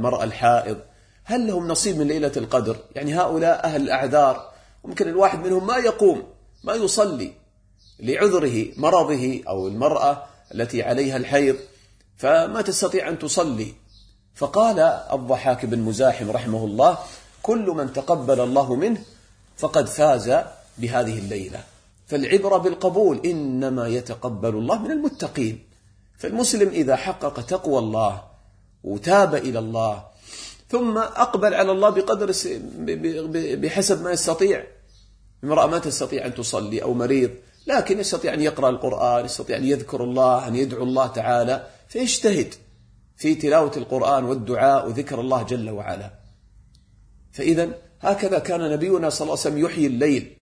المرأة الحائض هل لهم نصيب من ليلة القدر؟ يعني هؤلاء أهل الأعذار ممكن الواحد منهم ما يقوم ما يصلي لعذره مرضه، أو المرأة التي عليها الحيض فما تستطيع أن تصلي. فقال الضحاك بن مزاحم رحمه الله: كل من تقبل الله منه فقد فاز بهذه الليلة. فالعبرة بالقبول، إنما يتقبل الله من المتقين. فالمسلم إذا حقق تقوى الله وتاب إلى الله ثم أقبل على الله بحسب ما يستطيع. امرأة ما تستطيع أن تصلي أو مريض لكن يستطيع أن يقرأ القرآن، يستطيع أن يذكر الله، أن يدعو الله تعالى، فيجتهد في تلاوة القرآن والدعاء وذكر الله جل وعلا. فإذا هكذا كان نبينا صلى الله عليه وسلم يحيي الليل.